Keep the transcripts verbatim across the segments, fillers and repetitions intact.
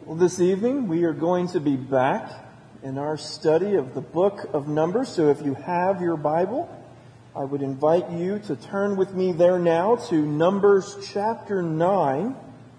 Well, this evening we are going to be back in our study of the book of Numbers. So if you have your Bible, I would invite you to turn with me there now to Numbers chapter nine.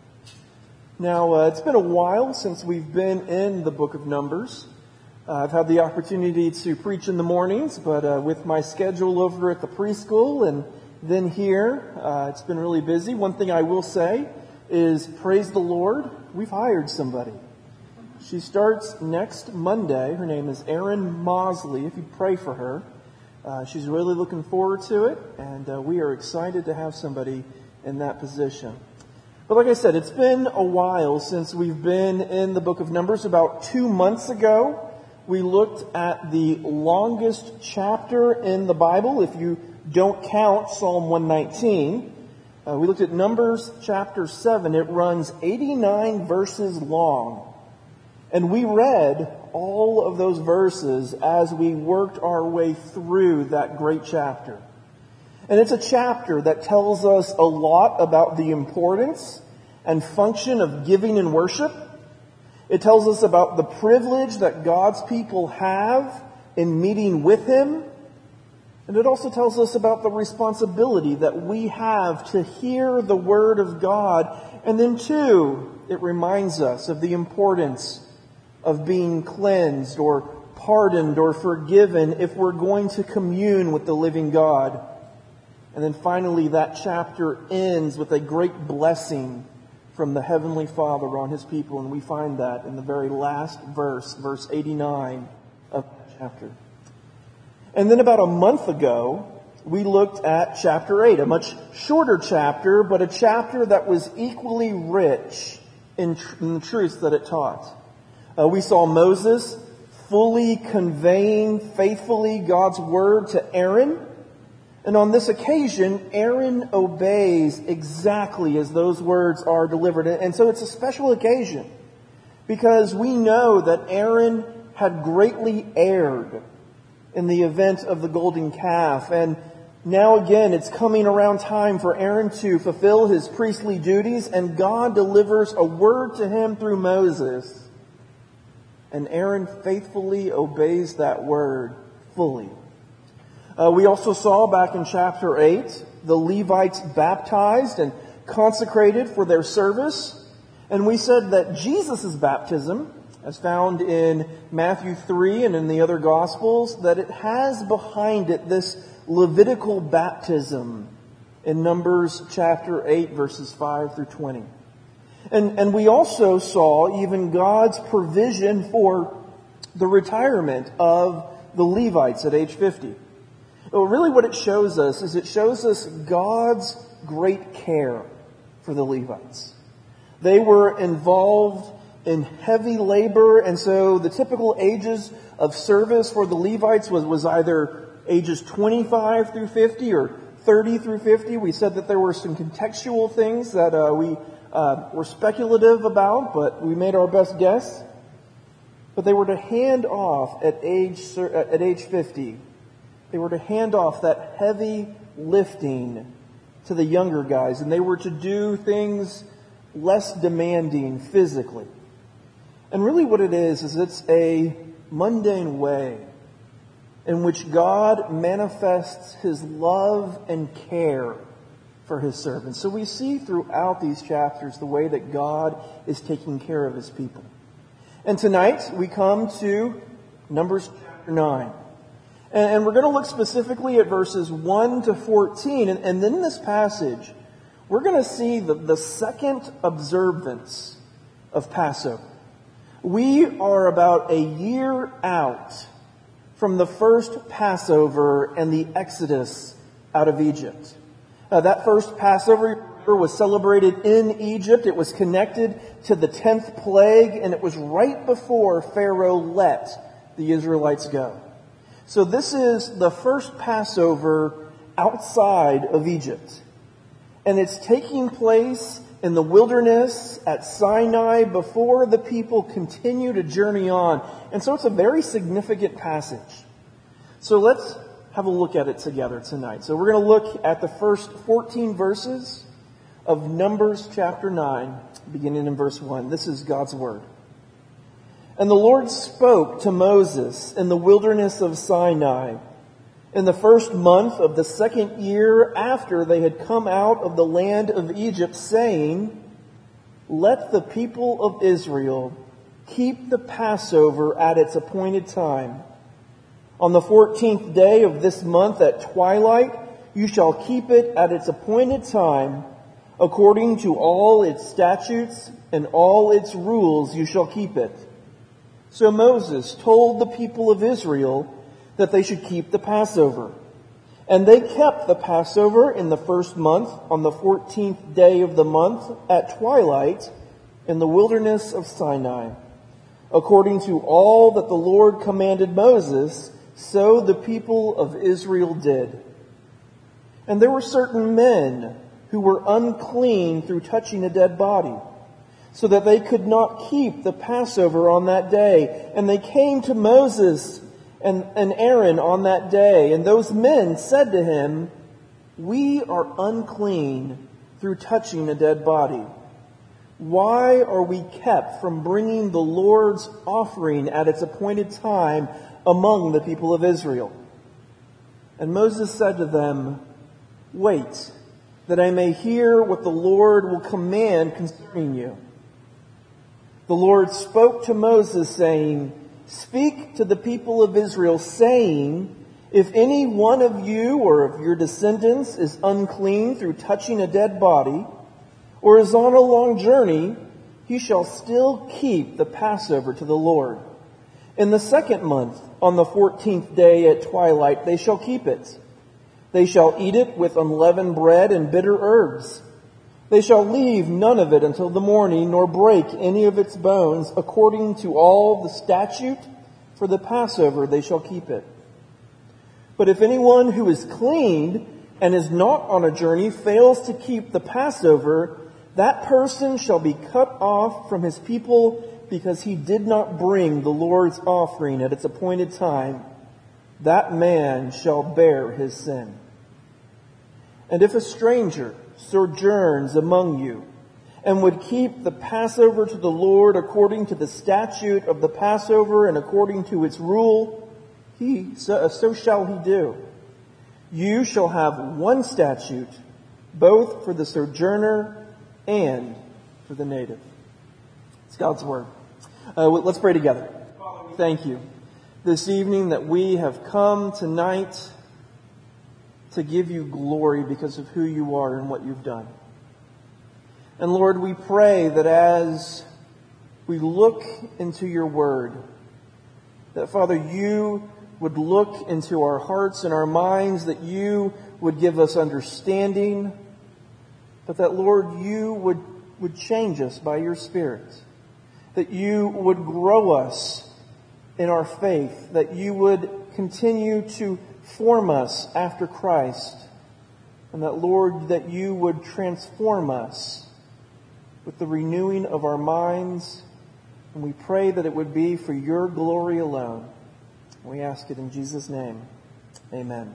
Now, uh, it's been a while since we've been in the book of Numbers. Uh, I've had the opportunity to preach in the mornings, but uh, with my schedule over at the preschool and then here, uh, it's been really busy. One thing I will say is, praise the Lord, we've hired somebody. She starts next Monday. Her name is Erin Mosley, if you pray for her. Uh, she's really looking forward to it, and uh, we are excited to have somebody in that position. But like I said, it's been a while since we've been in the book of Numbers. About two months ago, we looked at the longest chapter in the Bible, if you don't count Psalm one nineteen. Uh, we looked at Numbers chapter seven. It runs eighty-nine verses long. And we read all of those verses as we worked our way through that great chapter. And it's a chapter that tells us a lot about the importance and function of giving and worship. It tells us about the privilege that God's people have in meeting with Him. And it also tells us about the responsibility that we have to hear the Word of God. And then too, it reminds us of the importance of being cleansed or pardoned or forgiven if we're going to commune with the living God. And then finally, that chapter ends with a great blessing from the Heavenly Father on His people. And we find that in the very last verse, verse eighty-nine of that chapter. And then about a month ago, we looked at chapter eight, a much shorter chapter, but a chapter that was equally rich in, tr- in the truths that it taught. Uh, we saw Moses fully conveying faithfully God's word to Aaron. And on this occasion, Aaron obeys exactly as those words are delivered. And so it's a special occasion because we know that Aaron had greatly erred in the event of the golden calf. And now again, it's coming around time for Aaron to fulfill his priestly duties, and God delivers a word to him through Moses. And Aaron faithfully obeys that word fully. Uh, we also saw back in chapter eight, the Levites baptized and consecrated for their service. And we said that Jesus' baptism, as found in Matthew three and in the other Gospels, that it has behind it this Levitical baptism in Numbers chapter eight, verses five through twenty. And, and we also saw even God's provision for the retirement of the Levites at age fifty. Well, really what it shows us is it shows us God's great care for the Levites. They were involved in heavy labor, and so the typical ages of service for the Levites was, was either ages twenty-five through fifty or thirty through fifty. We said that there were some contextual things that uh, we uh, were speculative about, but we made our best guess. But they were to hand off at age at age fifty. They were to hand off that heavy lifting to the younger guys, and they were to do things less demanding physically. And really what it is, is it's a mundane way in which God manifests His love and care for His servants. So we see throughout these chapters the way that God is taking care of His people. And tonight we come to Numbers chapter nine. And we're going to look specifically at verses one to fourteen. And, and then in this passage, we're going to see the, the second observance of Passover. We are about a year out from the first Passover and the Exodus out of Egypt. Uh, that first Passover was celebrated in Egypt. It was connected to the tenth plague, and it was right before Pharaoh let the Israelites go. So this is the first Passover outside of Egypt. And it's taking place in the wilderness at Sinai before the people continue to journey on. And so it's a very significant passage. So let's have a look at it together tonight. So we're going to look at the first fourteen verses of Numbers chapter nine, beginning in verse one. This is God's Word. And the Lord spoke to Moses in the wilderness of Sinai in the first month of the second year after they had come out of the land of Egypt, saying, "Let the people of Israel keep the Passover at its appointed time. On the fourteenth day of this month at twilight, you shall keep it at its appointed time. According to all its statutes and all its rules, you shall keep it." So Moses told the people of Israel that they should keep the Passover. And they kept the Passover in the first month on the fourteenth day of the month at twilight in the wilderness of Sinai. According to all that the Lord commanded Moses, so the people of Israel did. And there were certain men who were unclean through touching a dead body, so that they could not keep the Passover on that day. And they came to Moses and, and Aaron on that day. And those men said to him, "We are unclean through touching a dead body. Why are we kept from bringing the Lord's offering at its appointed time among the people of Israel?" And Moses said to them, "Wait, that I may hear what the Lord will command concerning you." The Lord spoke to Moses, saying, "Speak to the people of Israel, saying, if any one of you or of your descendants is unclean through touching a dead body, or is on a long journey, he shall still keep the Passover to the Lord. In the second month, on the fourteenth day at twilight, they shall keep it. They shall eat it with unleavened bread and bitter herbs. They shall leave none of it until the morning, nor break any of its bones. According to all the statute for the Passover, they shall keep it. But if anyone who is cleaned and is not on a journey fails to keep the Passover, that person shall be cut off from his people because he did not bring the Lord's offering at its appointed time. That man shall bear his sin. And if a stranger sojourns among you and would keep the Passover to the Lord according to the statute of the Passover and according to its rule, he so, so shall he do. You shall have one statute, both for the sojourner and for the native." It's God's word. Uh, let's pray together. Father, we thank you this evening that we have come tonight to give you glory because of who you are and what you've done. And Lord, we pray that as we look into your word, that Father, you would look into our hearts and our minds, that you would give us understanding, but that, Lord, you would, would change us by your Spirit, that you would grow us in our faith, that you would continue to form us after Christ, and that, Lord, that you would transform us with the renewing of our minds, and we pray that it would be for your glory alone. We ask it in Jesus' name. Amen.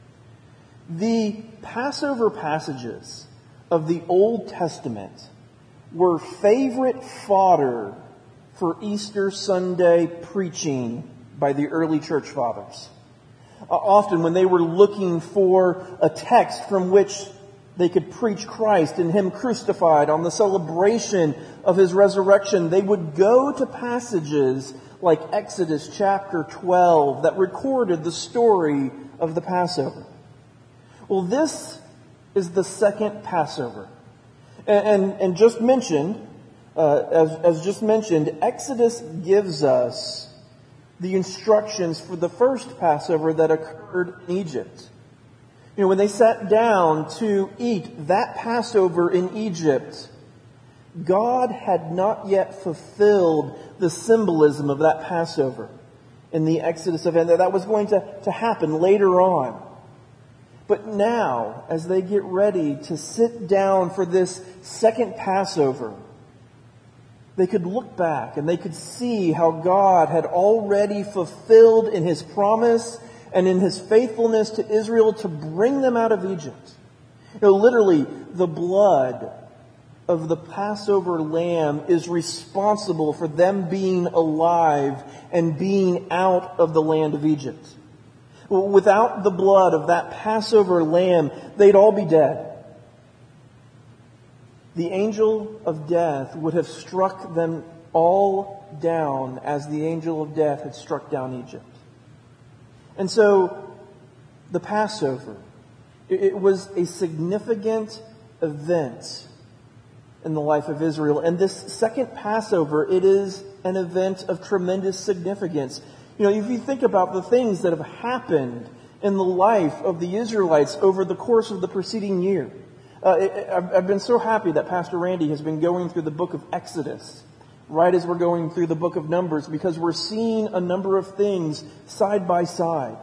The Passover passages of the Old Testament were favorite fodder for Easter Sunday preaching by the early church fathers. Uh, often when they were looking for a text from which they could preach Christ and Him crucified on the celebration of His resurrection, they would go to passages like Exodus chapter twelve that recorded the story of the Passover. Well, this is the second Passover. And, and, and just mentioned, uh, as, as just mentioned, Exodus gives us the instructions for the first Passover that occurred in Egypt. You know, when they sat down to eat that Passover in Egypt, God had not yet fulfilled the symbolism of that Passover in the Exodus event. That was going to, to happen later on. But now, as they get ready to sit down for this second Passover, they could look back and they could see how God had already fulfilled in His promise and in His faithfulness to Israel to bring them out of Egypt. You know, literally, the blood of the Passover lamb is responsible for them being alive and being out of the land of Egypt. Without the blood of that Passover lamb, they'd all be dead. The angel of death would have struck them all down as the angel of death had struck down Egypt. And so, the Passover, it was a significant event in the life of Israel. And this second Passover, it is an event of tremendous significance. You know, if you think about the things that have happened in the life of the Israelites over the course of the preceding year. Uh, it, I've been so happy that Pastor Randy has been going through the book of Exodus right as we're going through the book of Numbers, because we're seeing a number of things side by side.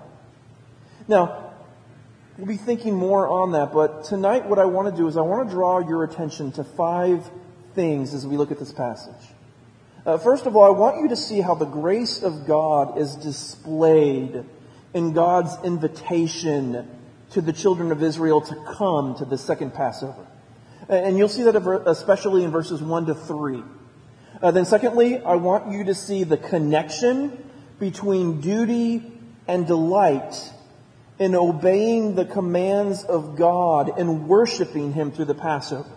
Now, we'll be thinking more on that, but tonight what I want to do is I want to draw your attention to five things as we look at this passage. Uh, first of all, I want you to see how the grace of God is displayed in God's invitation to the children of Israel to come to the second Passover. And you'll see that especially in verses one to three. Uh, then secondly, I want you to see the connection between duty and delight in obeying the commands of God and worshiping Him through the Passover.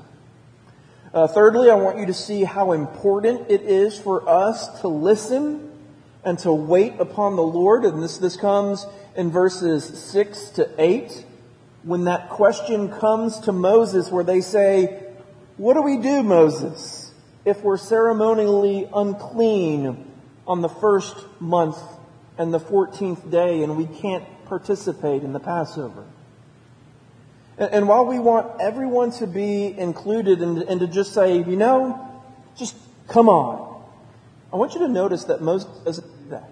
Uh, thirdly, I want you to see how important it is for us to listen and to wait upon the Lord. And this, this comes in verses six to eight, when that question comes to Moses where they say, "What do we do, Moses, if we're ceremonially unclean on the first month and the fourteenth day and we can't participate in the Passover?" And, and while we want everyone to be included and, and to just say, you know, just come on, I want you to notice that Moses doesn't do that.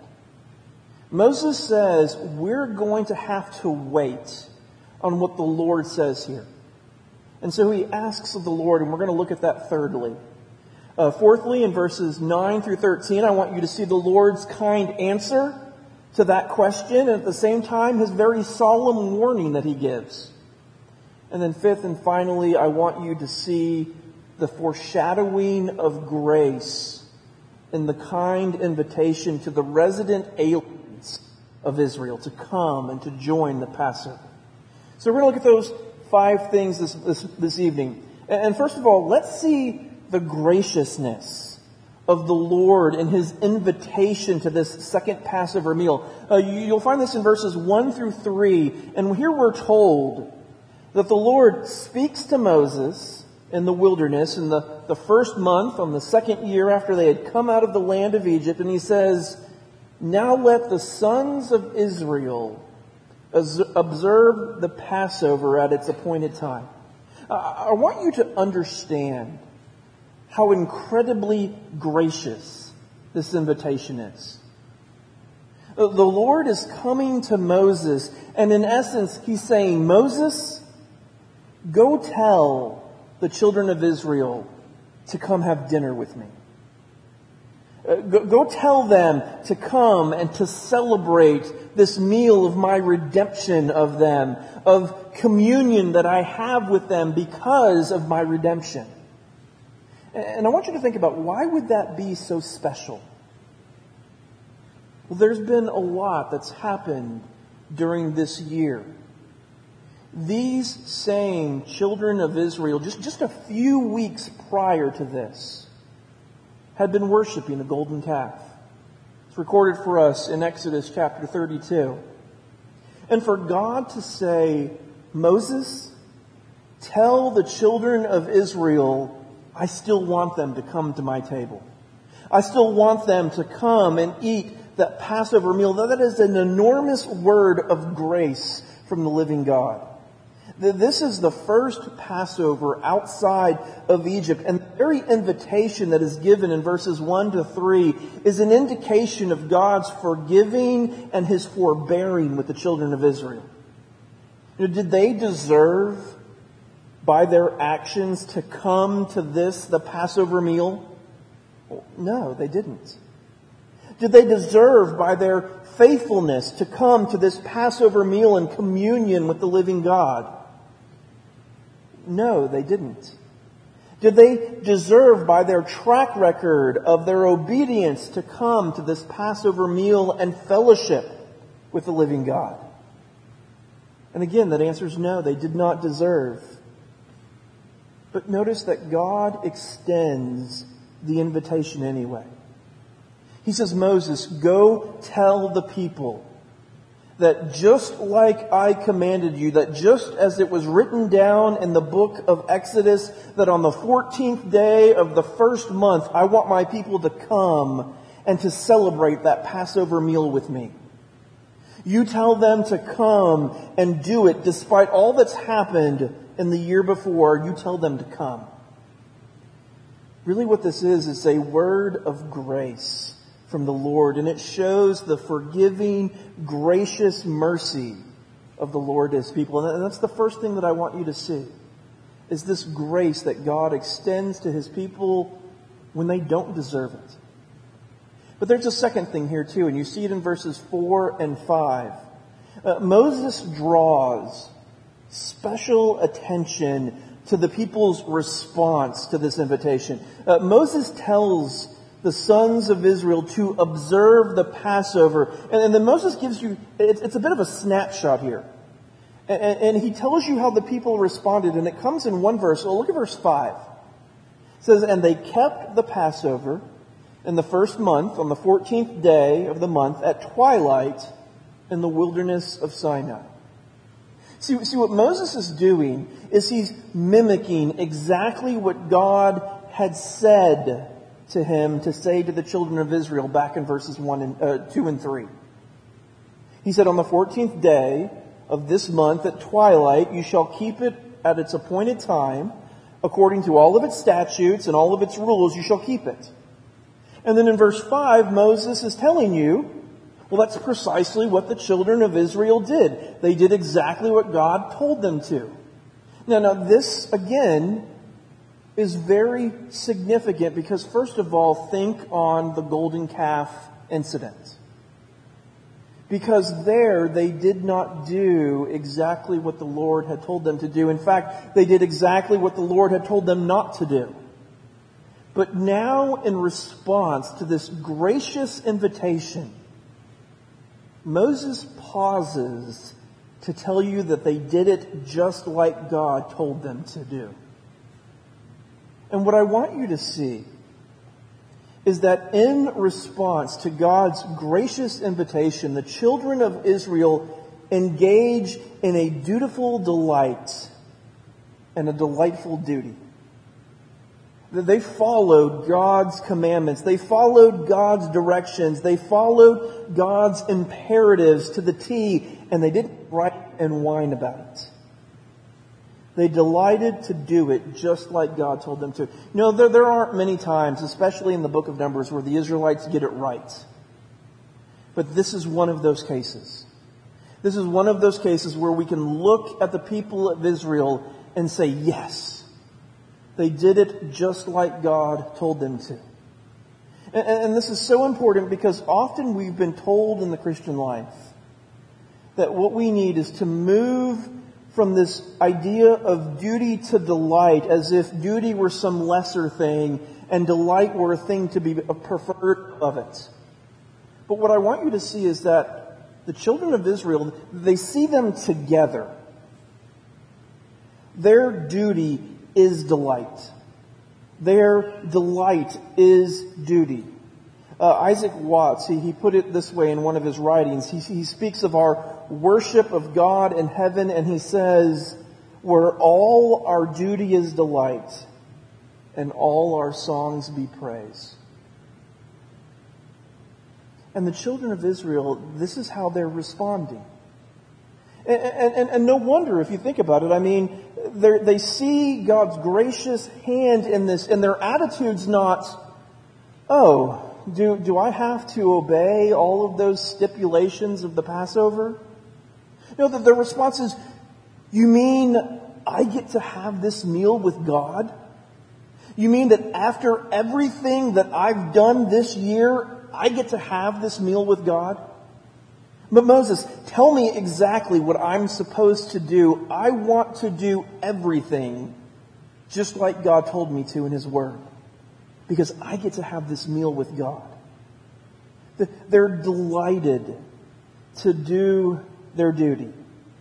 Moses says we're going to have to wait on what the Lord says here. And so he asks of the Lord, and we're going to look at that thirdly. Uh, fourthly, in verses nine through thirteen, I want you to see the Lord's kind answer to that question, and at the same time, His very solemn warning that He gives. And then fifth and finally, I want you to see the foreshadowing of grace in the kind invitation to the resident aliens of Israel to come and to join the Passover. So we're going to look at those five things this, this, this evening. And first of all, let's see the graciousness of the Lord in His invitation to this second Passover meal. Uh, you'll find this in verses one through three. And here we're told that the Lord speaks to Moses in the wilderness in the, the first month, on the second year after they had come out of the land of Egypt. And He says, "Now let the sons of Israel observe the Passover at its appointed time." I want you to understand how incredibly gracious this invitation is. The Lord is coming to Moses, and in essence, He's saying, "Moses, go tell the children of Israel to come have dinner with me. Uh, go, go tell them to come and to celebrate this meal of my redemption of them, of communion that I have with them because of my redemption." And I want you to think about, why would that be so special? Well, there's been a lot that's happened during this year. These same children of Israel, just, just a few weeks prior to this, had been worshiping a golden calf. It's recorded for us in Exodus chapter thirty-two. And for God to say, "Moses, tell the children of Israel, I still want them to come to my table. I still want them to come and eat that Passover meal." That is an enormous word of grace from the living God. This is the first Passover outside of Egypt, and the very invitation that is given in verses one to three is an indication of God's forgiving and His forbearing with the children of Israel. Did they deserve, by their actions, to come to this, the Passover meal? No, they didn't. Did they deserve, by their faithfulness, to come to this Passover meal in communion with the living God? No, they didn't. Did they deserve, by their track record of their obedience, to come to this Passover meal and fellowship with the living God? And again, that answer is no, they did not deserve. But notice that God extends the invitation anyway. He says, Moses, go tell the people that just like I commanded you, that just as it was written down in the book of Exodus, that on the fourteenth day of the first month, I want my people to come and to celebrate that Passover meal with me. You tell them to come and do it despite all that's happened in the year before. You tell them to come. Really what this is, is a word of grace from the Lord, and it shows the forgiving, gracious mercy of the Lord to His people. And that's the first thing that I want you to see, is this grace that God extends to His people when they don't deserve it. But there's a second thing here too, and you see it in verses four and five. Uh, Moses draws special attention to the people's response to this invitation. Uh, Moses tells the sons of Israel to observe the Passover. And, and then Moses gives you, it's, it's a bit of a snapshot here. And, and he tells you how the people responded. And it comes in one verse. Well, look at verse five. It says, and they kept the Passover in the first month, on the fourteenth day of the month, at twilight in the wilderness of Sinai. See, see what Moses is doing is he's mimicking exactly what God had said to him to say to the children of Israel back in verses one and uh, two and three. He said, on the fourteenth day of this month at twilight, you shall keep it at its appointed time, according to all of its statutes and all of its rules, you shall keep it. And then in verse five, Moses is telling you, well, that's precisely what the children of Israel did. They did exactly what God told them to. Now, now this, again, is very significant because, first of all, think on the golden calf incident. Because there, they did not do exactly what the Lord had told them to do. In fact, they did exactly what the Lord had told them not to do. But now, in response to this gracious invitation, Moses pauses to tell you that they did it just like God told them to do. And what I want you to see is that in response to God's gracious invitation, the children of Israel engage in a dutiful delight and a delightful duty. They followed God's commandments. They followed God's directions. They followed God's imperatives to the T, and they didn't write and whine about it. They delighted to do it just like God told them to. You know, there, there aren't many times, especially in the book of Numbers, where the Israelites get it right. But this is one of those cases. This is one of those cases where we can look at the people of Israel and say, yes, they did it just like God told them to. And, and this is so important because often we've been told in the Christian life that what we need is to move from this idea of duty to delight, as if duty were some lesser thing and delight were a thing to be preferred of it. But what I want you to see is that the children of Israel, they see them together. Their duty is delight. Their delight is duty. Uh, Isaac Watts, he, he put it this way in one of his writings. He, he speaks of our worship of God in heaven, and he says, where all our duty is delight, and all our songs be praise. And the children of Israel, this is how they're responding. And, and, and no wonder, if you think about it, I mean, they see God's gracious hand in this, and their attitude's not, oh, do, do I have to obey all of those stipulations of the Passover? No, that their response is, you mean I get to have this meal with God? You mean that after everything that I've done this year, I get to have this meal with God? But Moses, tell me exactly what I'm supposed to do. I want to do everything just like God told me to in His Word, because I get to have this meal with God. They're delighted to do their duty.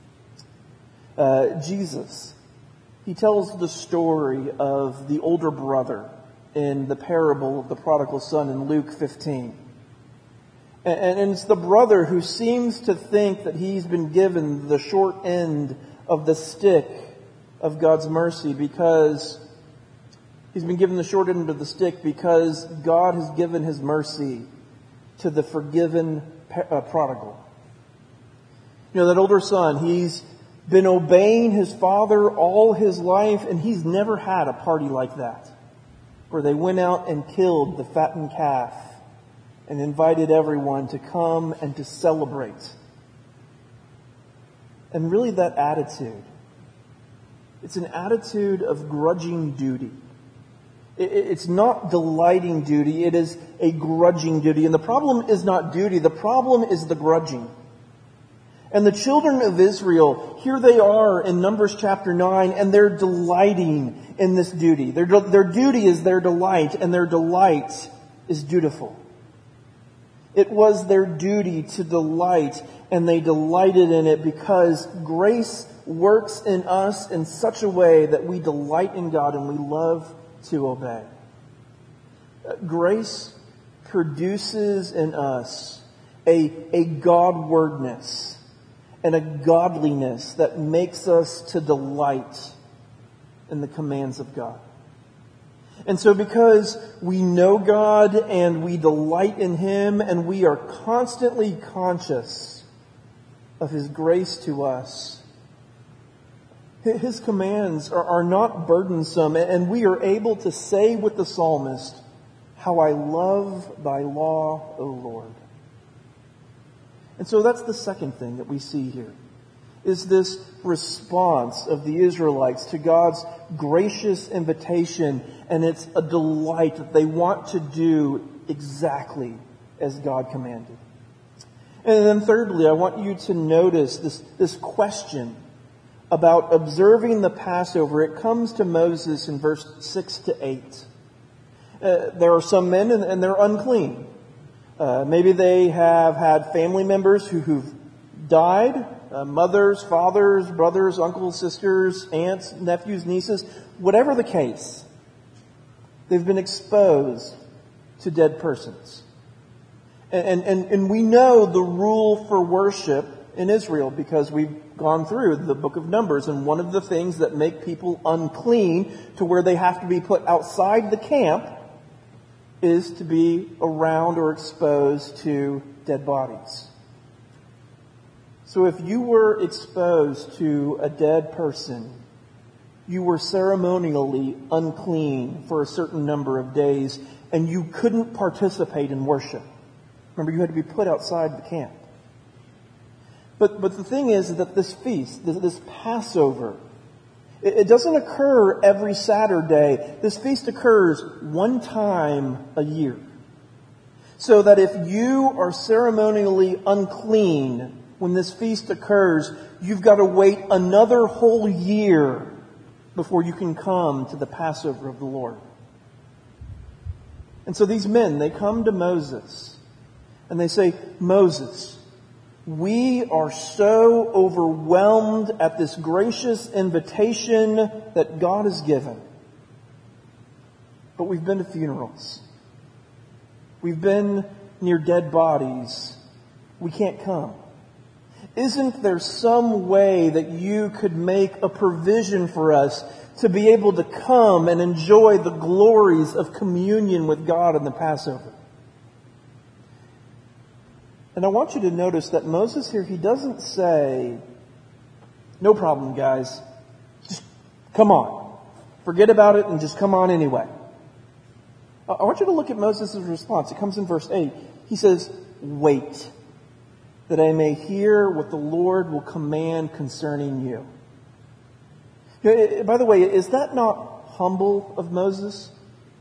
Uh, Jesus, He tells the story of the older brother in the parable of the prodigal son in Luke fifteen. And, and it's the brother who seems to think that he's been given the short end of the stick of God's mercy because he's been given the short end of the stick because God has given His mercy to the forgiven uh, prodigal. You know, that older son, he's been obeying his father all his life, and he's never had a party like that, where they went out and killed the fattened calf and invited everyone to come and to celebrate. And really that attitude, it's an attitude of grudging duty. It's not delighting duty, it is a grudging duty. And the problem is not duty, the problem is the grudging. And the children of Israel, here they are in Numbers chapter nine, and they're delighting in this duty. Their, their duty is their delight, and their delight is dutiful. It was their duty to delight, and they delighted in it because grace works in us in such a way that we delight in God and we love to obey. Grace produces in us a, a Godwardness and a godliness that makes us to delight in the commands of God. And so because we know God and we delight in Him and we are constantly conscious of His grace to us, His commands are, are not burdensome, and we are able to say with the psalmist, "How I love thy law, O Lord." And so that's the second thing that we see here, is this response of the Israelites to God's gracious invitation, and it's a delight that they want to do exactly as God commanded. And then thirdly, I want you to notice this, this question about observing the Passover. It comes to Moses in verse six to eight. Uh, there are some men and, and they're unclean. Uh, maybe they have had family members who, who've died, uh, mothers, fathers, brothers, uncles, sisters, aunts, nephews, nieces, whatever the case. They've been exposed to dead persons. And, and, and we know the rule for worship in Israel because we've gone through the book of Numbers, and one of the things that make people unclean to where they have to be put outside the camp is to be around or exposed to dead bodies. So if you were exposed to a dead person, you were ceremonially unclean for a certain number of days, and you couldn't participate in worship. Remember, you had to be put outside the camp. But but the thing is that this feast, this, this Passover, it, it doesn't occur every Saturday. This feast occurs one time a year. So that if you are ceremonially unclean when this feast occurs, you've got to wait another whole year before you can come to the Passover of the Lord. And so these men, they come to Moses and they say, "Moses, we are so overwhelmed at this gracious invitation that God has given. But we've been to funerals. We've been near dead bodies. We can't come. Isn't there some way that you could make a provision for us to be able to come and enjoy the glories of communion with God in the Passover?" And I want you to notice that Moses here, he doesn't say, "No problem, guys. Just come on. Forget about it and just come on anyway." I want you to look at Moses' response. It comes in verse eight. He says, "Wait, that I may hear what the Lord will command concerning you." By the way, is that not humble of Moses?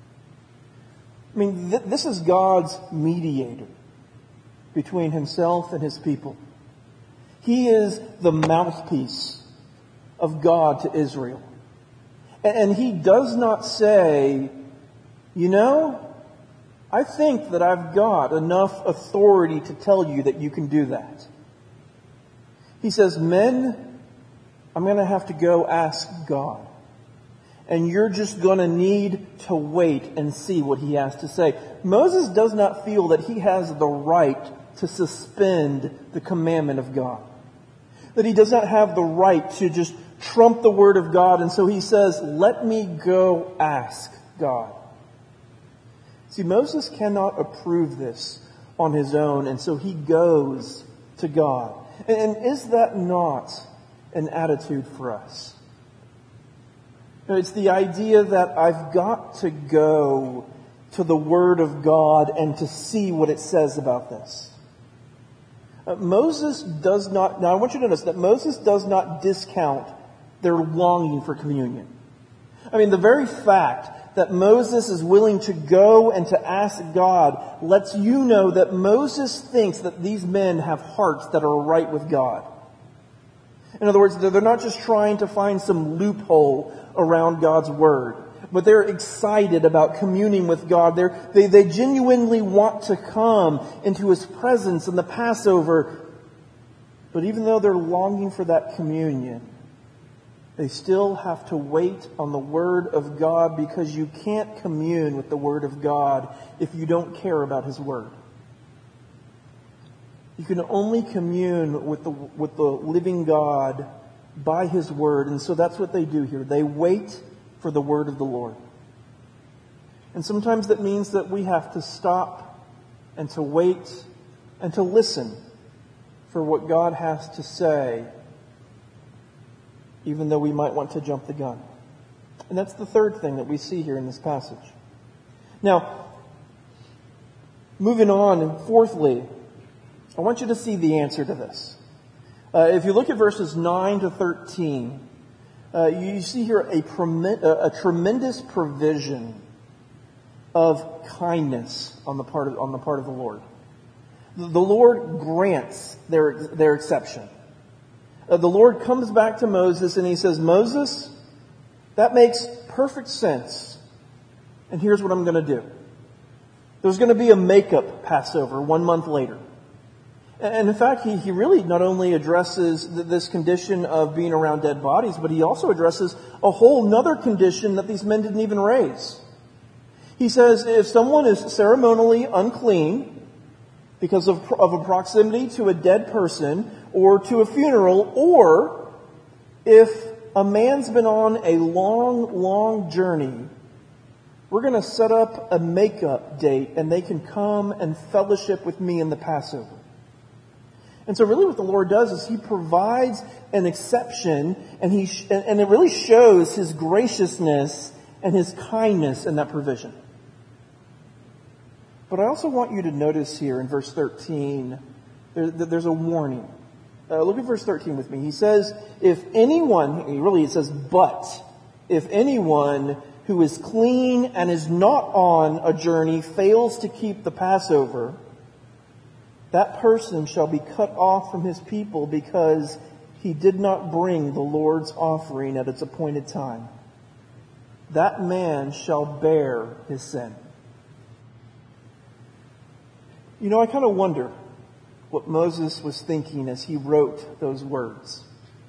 I mean, th- this is God's mediator between Himself and His people. He is the mouthpiece of God to Israel. And he does not say, you know, I think that I've got enough authority to tell you that you can do that. He says, men, I'm going to have to go ask God. And you're just going to need to wait and see what he has to say. Moses does not feel that he has the right to suspend the commandment of God. That he does not have the right to just trump the word of God. And so he says, let me go ask God. See, Moses cannot approve this on his own. And so he goes to God. And is that not an attitude for us? It's the idea that I've got to go to the Word of God and to see what it says about this. Uh, Moses does not, now I want you to notice that Moses does not discount their longing for communion. I mean, the very fact that Moses is willing to go and to ask God lets you know that Moses thinks that these men have hearts that are right with God. In other words, they're not just trying to find some loophole around God's Word, but they're excited about communing with God. They're, they they genuinely want to come into His presence in the Passover. But even though they're longing for that communion, they still have to wait on the Word of God, because you can't commune with the Word of God if you don't care about His Word. You can only commune with the with the living God by His Word. And so that's what they do here. They wait for the Word of the Lord. And sometimes that means that we have to stop and to wait and to listen for what God has to say, even though we might want to jump the gun. And that's the third thing that we see here in this passage. Now, moving on, and fourthly, I want you to see the answer to this. Uh, if you look at verses nine to thirteen, uh, you see here a, a tremendous provision of kindness on the part of, on the part of the Lord. The Lord grants their, their exception. Uh, the Lord comes back to Moses and He says, Moses, that makes perfect sense. And here's what I'm going to do. There's going to be a makeup Passover one month later. And in fact, he, he really not only addresses th- this condition of being around dead bodies, but he also addresses a whole nother condition that these men didn't even raise. He says if someone is ceremonially unclean because of, of a proximity to a dead person or to a funeral, or if a man's been on a long, long journey, we're going to set up a makeup date and they can come and fellowship with me in the Passover. And so really what the Lord does is He provides an exception, and he sh- and it really shows His graciousness and His kindness in that provision. But I also want you to notice here in verse thirteen, there, there's a warning. Uh, look at verse thirteen with me. He says, if anyone, really it says, but, if anyone who is clean and is not on a journey fails to keep the Passover, that person shall be cut off from his people because he did not bring the Lord's offering at its appointed time. That man shall bear his sin. You know, I kind of wonder what Moses was thinking as he wrote those words.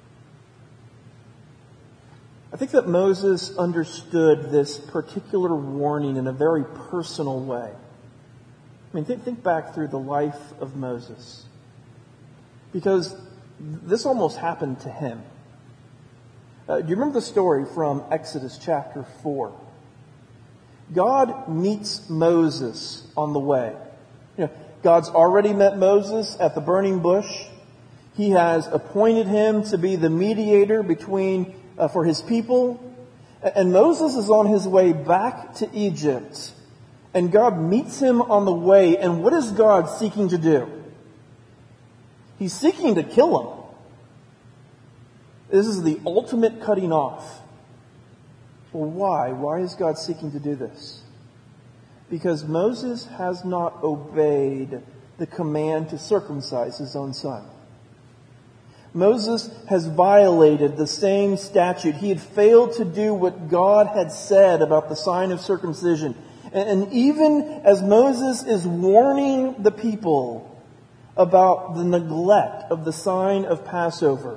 I think that Moses understood this particular warning in a very personal way. I mean, think, think back through the life of Moses. Because this almost happened to him. Uh, do you remember the story from Exodus chapter four? God meets Moses on the way. You know, God's already met Moses at the burning bush. He has appointed him to be the mediator between uh, for his people. And Moses is on his way back to Egypt. And God meets him on the way. And what is God seeking to do? He's seeking to kill him. This is the ultimate cutting off. Well, why? Why is God seeking to do this? Because Moses has not obeyed the command to circumcise his own son. Moses has violated the same statute. He had failed to do what God had said about the sign of circumcision. And even as Moses is warning the people about the neglect of the sign of Passover,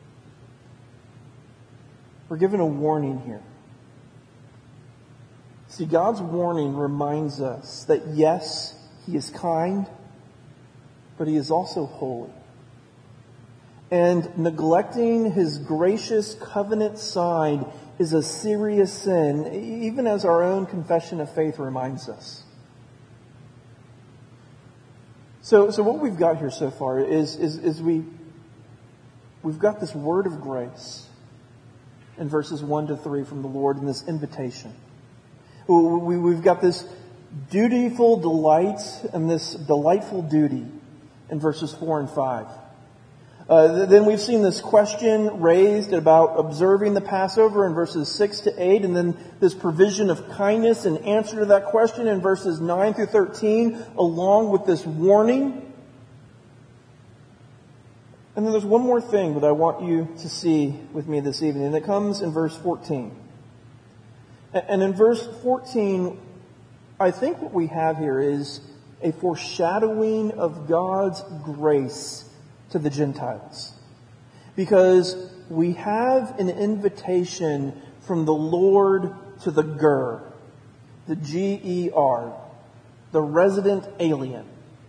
we're given a warning here. See, God's warning reminds us that yes, He is kind, but He is also holy. And neglecting His gracious covenant sign is a serious sin, even as our own confession of faith reminds us. So, so what we've got here so far is, is, is we, we've got this word of grace in verses one to three from the Lord in this invitation. We, we've got this dutiful delight and this delightful duty in verses four and five. Uh, then we've seen this question raised about observing the Passover in verses six to eight, and then this provision of kindness in answer to that question in verses nine through thirteen, along with this warning. And then there's one more thing that I want you to see with me this evening, and it comes in verse fourteen. And in verse fourteen, I think what we have here is a foreshadowing of God's grace to the Gentiles. Because we have an invitation from the Lord to the Ger, the G E R, the resident alien.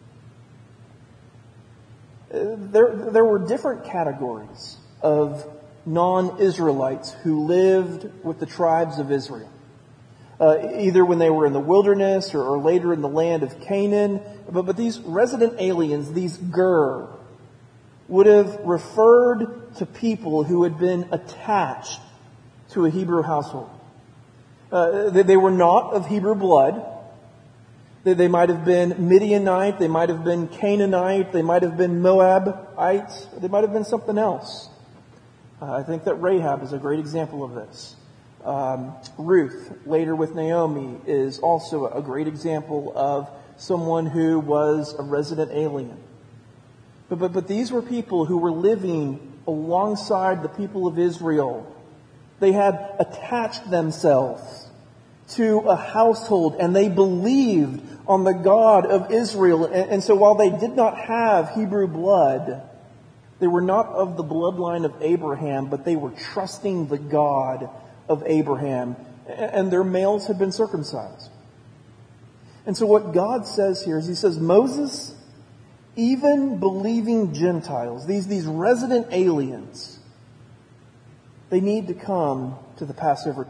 There, there were different categories of non-Israelites who lived with the tribes of Israel. Uh, either when they were in the wilderness or, or later in the land of Canaan. But, but these resident aliens, these Ger, would have referred to people who had been attached to a Hebrew household. Uh, they, they were not of Hebrew blood. They, they might have been Midianite, they might have been Canaanite, they might have been Moabite, they might have been something else. Uh, I think that Rahab is a great example of this. Um, Ruth, later with Naomi, is also a great example of someone who was a resident alien. But, but, but these were people who were living alongside the people of Israel. They had attached themselves to a household and they believed on the God of Israel. And, and so while they did not have Hebrew blood, they were not of the bloodline of Abraham, but they were trusting the God of Abraham. And their males had been circumcised. And so what God says here is He says, Moses, even believing Gentiles, these, these resident aliens, they need to come to the Passover.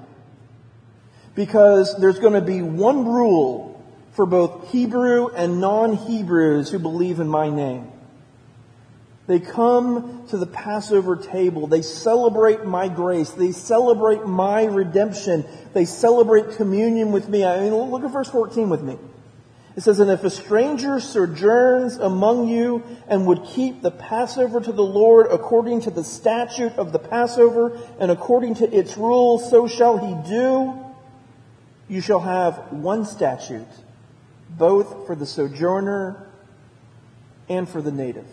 Because there's going to be one rule for both Hebrew and non-Hebrews who believe in my name. They come to the Passover table. They celebrate my grace. They celebrate my redemption. They celebrate communion with me. I mean, look at verse fourteen with me. It says, and if a stranger sojourns among you and would keep the Passover to the Lord according to the statute of the Passover and according to its rules, so shall he do. You shall have one statute, both for the sojourner and for the native.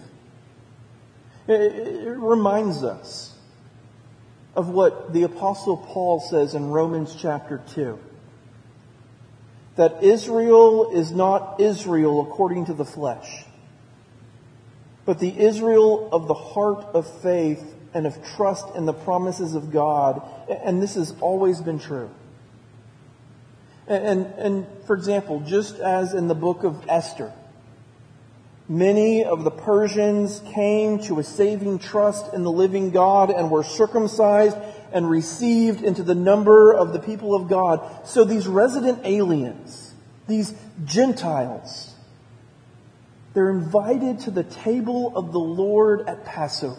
It reminds us of what the Apostle Paul says in Romans chapter two. That Israel is not Israel according to the flesh, but the Israel of the heart of faith and of trust in the promises of God. And this has always been true. And, and, and for example, just as in the book of Esther, many of the Persians came to a saving trust in the living God and were circumcised and received into the number of the people of God. So these resident aliens, these Gentiles, they're invited to the table of the Lord at Passover.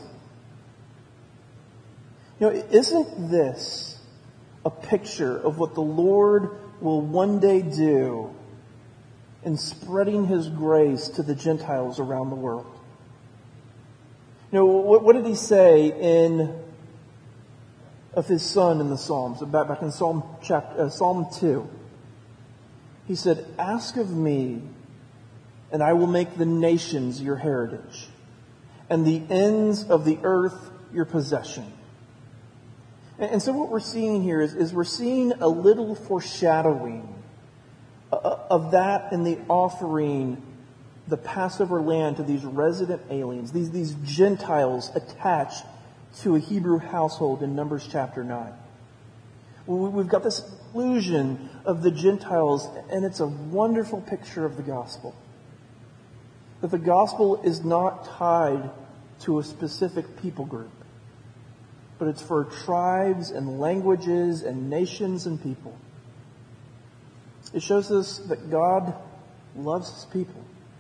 You know, isn't this a picture of what the Lord will one day do in spreading His grace to the Gentiles around the world? You know, what, what did He say in of His Son in the Psalms, back, back in Psalm chapter, uh, Psalm two? He said, ask of me, and I will make the nations your heritage, and the ends of the earth your possession. And so what we're seeing here is, is we're seeing a little foreshadowing of that in the offering the Passover lamb to these resident aliens, these, these Gentiles attached to a Hebrew household in Numbers chapter nine. We've got this illusion of the Gentiles, and it's a wonderful picture of the gospel. That the gospel is not tied to a specific people group, but it's for tribes and languages and nations and people. It shows us that God loves His people.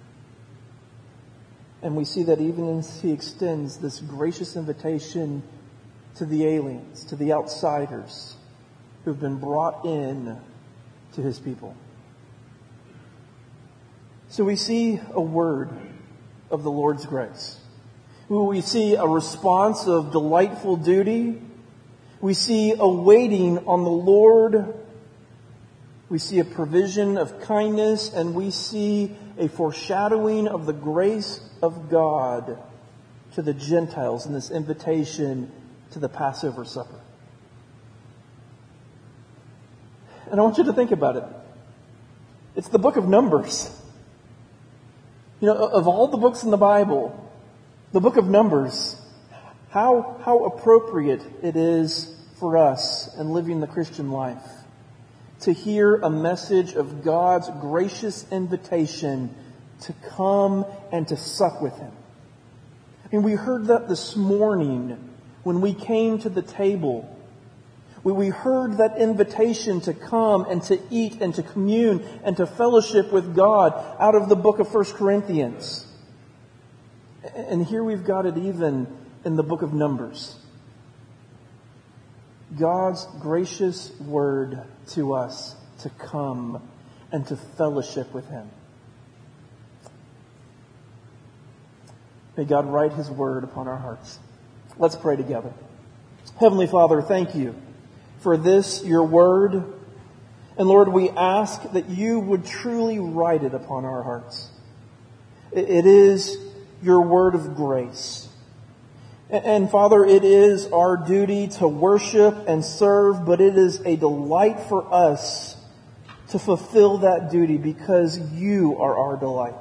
And we see that even as He extends this gracious invitation to the aliens, to the outsiders who've been brought in to His people. So we see a word of the Lord's grace. We see a response of delightful duty. We see a waiting on the Lord. We see a provision of kindness, and we see a foreshadowing of the grace of God to the Gentiles in this invitation to the Passover supper. And I want you to think about it. It's the book of Numbers. You know, of all the books in the Bible, the book of Numbers, how, how appropriate it is for us in living the Christian life to hear a message of God's gracious invitation to come and to sup with Him. And we heard that this morning when we came to the table. We, we heard that invitation to come and to eat and to commune and to fellowship with God out of the book of First Corinthians. And here we've got it even in the book of Numbers. God's gracious word to us to come and to fellowship with Him. May God write His word upon our hearts. Let's pray together. Heavenly Father, thank You for this, Your word. And Lord, we ask that You would truly write it upon our hearts. It is Your word of grace. And Father, it is our duty to worship and serve, but it is a delight for us to fulfill that duty because You are our delight.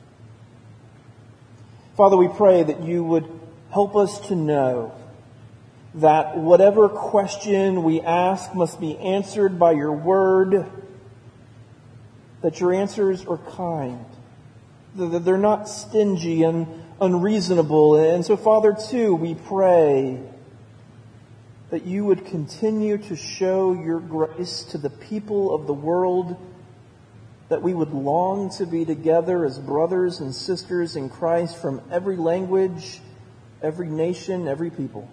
Father, we pray that You would help us to know that whatever question we ask must be answered by Your word, that Your answers are kind, that they're not stingy and unreasonable. And so, Father, too, we pray that You would continue to show Your grace to the people of the world, that we would long to be together as brothers and sisters in Christ from every language, every nation, every people.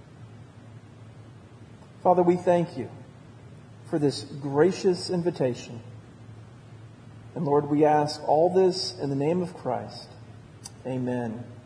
Father, we thank You for this gracious invitation. And Lord, we ask all this in the name of Christ. Amen.